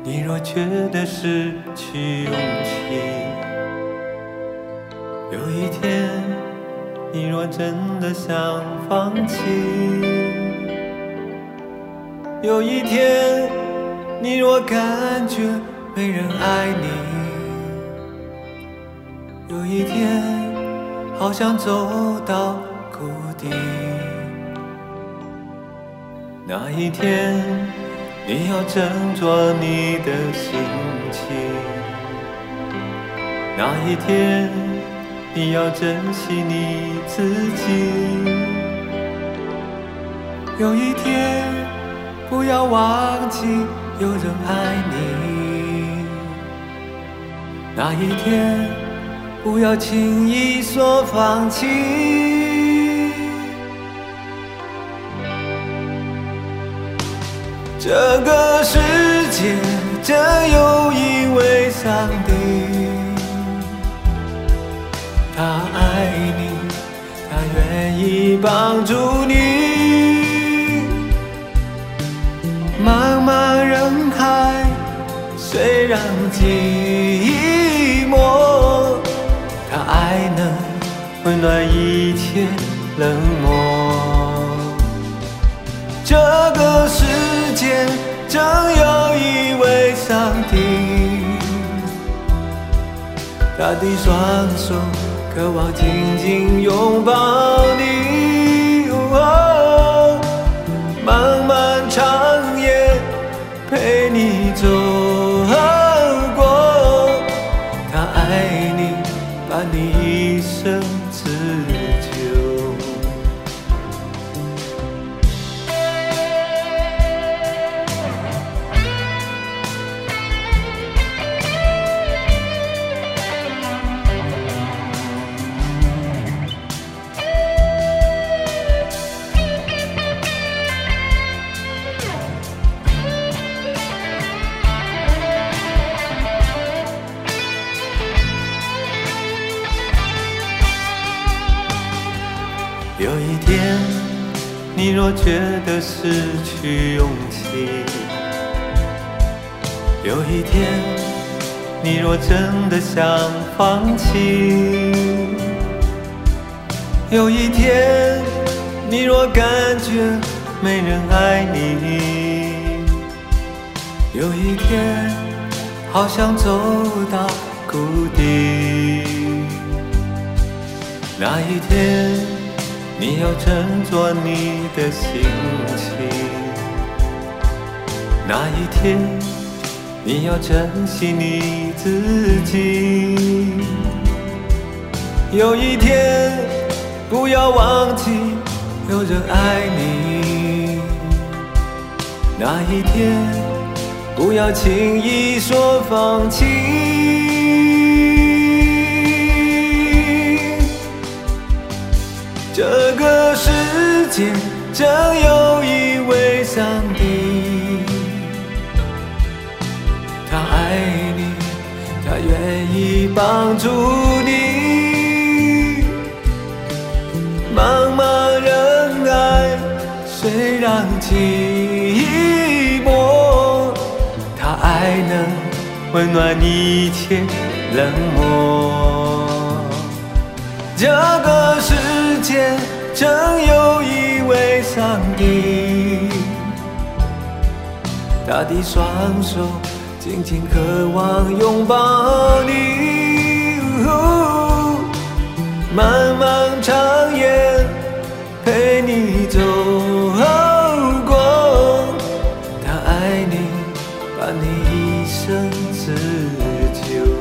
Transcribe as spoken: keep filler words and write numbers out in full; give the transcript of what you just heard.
你若觉得失去勇气，有一天你若真的想放弃，有一天你若感觉没人爱你，有一天好像走到谷底，那一天你要斟酌你的心情，那一天你要珍惜你自己，有一天不要忘记有人爱你，那一天不要轻易说放弃。这个世界真有一位上帝，他爱你，他愿意帮助你。茫茫人海，虽然寂寞，他爱能温暖一切冷漠。这个世界真有一位上帝，他的双手渴望紧紧拥抱你。哦，漫漫长夜陪你走过，他爱你，把你一生赐救。有一天你若觉得失去勇气，有一天你若真的想放弃，有一天你若感觉没人爱你，有一天好像走到谷底，那一天你要斟酌你的心情，那一天你要珍惜你自己，有一天不要忘记有人爱你，那一天不要轻易说放弃。这个世界真有一位上帝，他爱你，他愿意帮助你。茫茫人海，虽然寂寞，他爱能温暖一切冷漠。这个世界真有一位上帝，他的双手紧紧渴望拥抱你。哦，漫漫长夜陪你走过，他爱你，把你一生赐救。